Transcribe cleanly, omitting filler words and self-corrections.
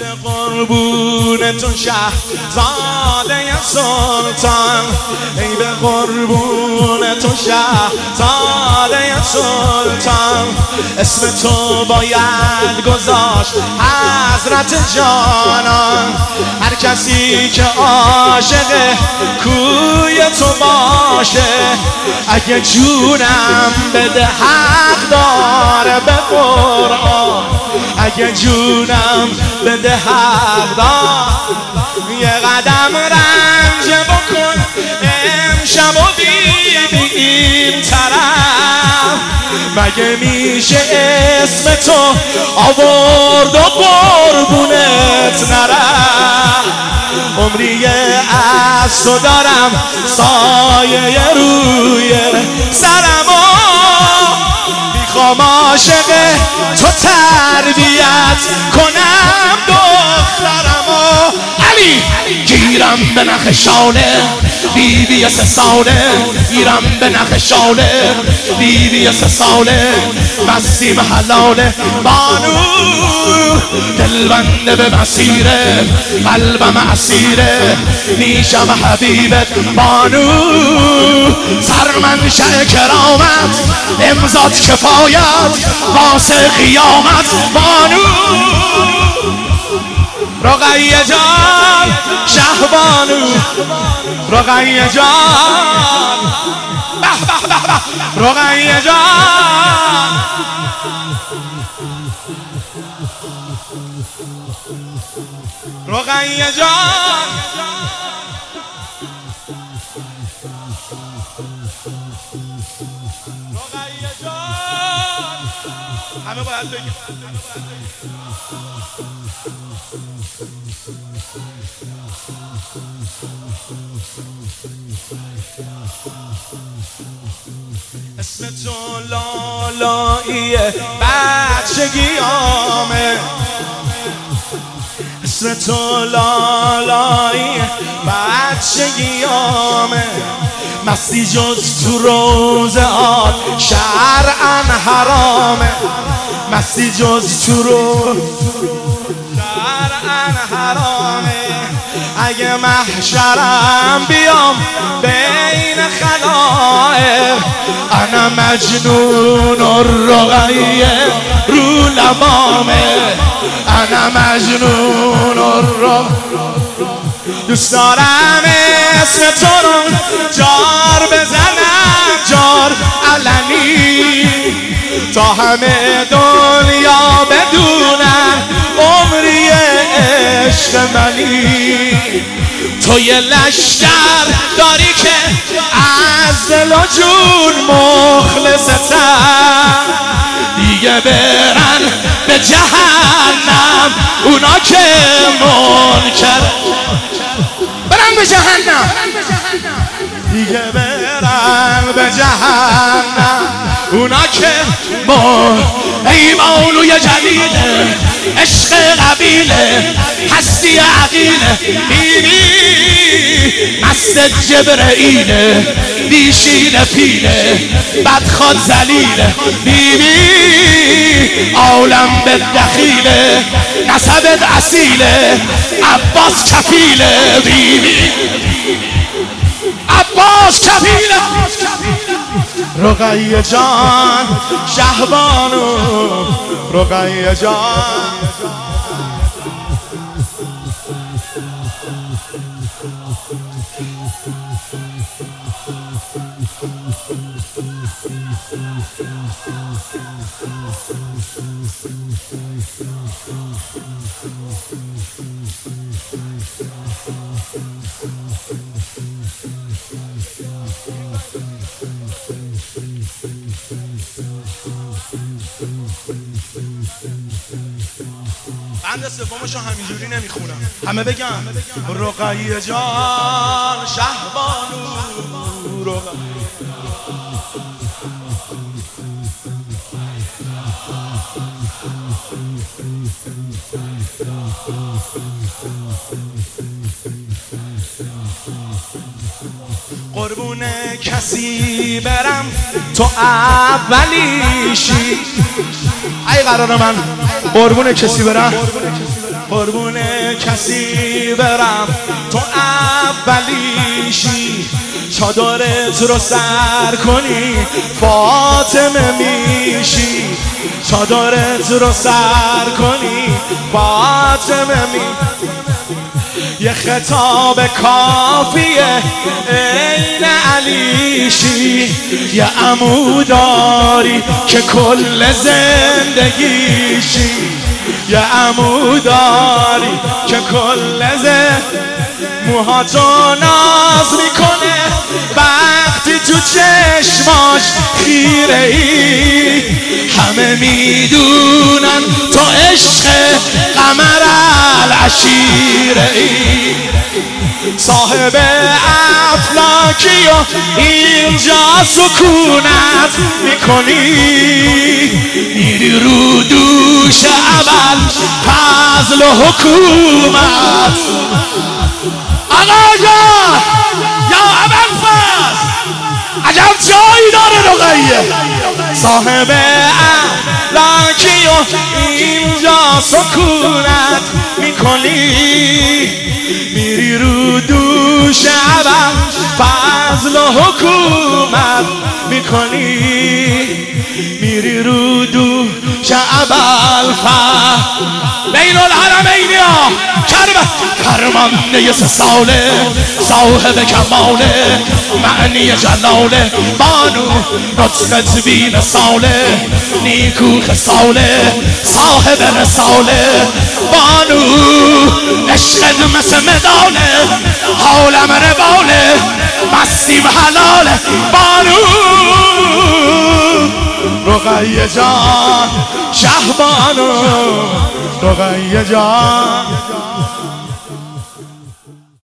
به قربون تو شهزاده سلطان، ای به قربون تو شهزاده سلطان. اسم تو باید گذاشت حضرت جانان. هر کسی که عاشق کوی تو باشه، اگه جونم بده حق داره به قرآن. اگه جونم بده حق داره. یه قدم رنج بکن امشب و بیدی این طرف. مگه میشه اسم تو آورد و قربونت نرم. عمری از تو دارم سایه روی سرم و میخوام عاشق تو تربیت کنم دخترم و علی. گیرم به نخ شانه بیبی 3 ساله، گیرم به نخ شانه بیبی 3 ساله. مسیم حلاله بانو دلبنده به مسیره، قلبم اسیره نیشم حبیبت بانو. سرمنشأ کرامت امضات کفایت واسه قیامت بانو. رقیه جان شهبانو، رقیه جان به به به به، رقیه جان. رقیه جان رقیه جان. همه باید بگیم. اسم تو لالاییه بچگیامه، اسم تو لالاییه بچگیامه. مستی جز تو روزهات شرعاً حرامه، مستی جز تو شرعاً حرامه. اگه محشرم بیام بین خلائق، انا مجنون الرقیه رو لبامه، انا مجنون الرقیه. دوست دارم اسم تو رو جار بزنم، جار علنی، تا همه دنیا بدونن عمری عشق منی. تو یه لشکر داری که از دل و جون مخلصتن، دیگه برن به جهنم اونا که منکر، برن به جهنم، دیگه برن به جهنم اونا که ای مولوی جلیله عشق قبیله هستی عقیله. بیبی مست جبرئیله بیشین پیله بدخواد زلیله. بیبی عالم به دخیله نسبت اصیله عباس کفیله. بیبی عباس کفیله. رقیه جان شهبانو، رقیه جان. بند سومشو همینجوری نمیخونم، همه بگم رقیه جان شهبانو، رقیه. قربون کسی برم تو اولیشی. ای قرار من قربون کسی برم قربون کسی برم تو اولیشی، چادرت رو سر کنی فاطمه میشی، چادرت رو سر کنی فاطمه میشی. یه خطاب کافیه عین علیشی، یه عموداری که کل زندگیشی، یه عموداری که کل موهاتو ناز میکنه وقتی تو چشماش خیره ای، همه میدونن تو عشق قمر العشیره ای، صاحب افلاکی و اینجا سکونت میکنی، میری رو دوش اول فضل و حکومت. آقا یا ابوالفضل عجب جایی داره رقیه، صاحب افلاکی و اینجا سکونت میکنی، میری رو دوش اول فضل و حکومت میکنی، میری رو دوش اول بین الحرمین یا کرمانده 3 ساله، صاحب کماله معنی جلاله، بانو نطقت بین ساله، نیکو خساله صاحب رساله، بانو عشقت مثل مداله، حالم رباله مسیم حلاله، بانو رقیه جان شهبانو رقیه جان.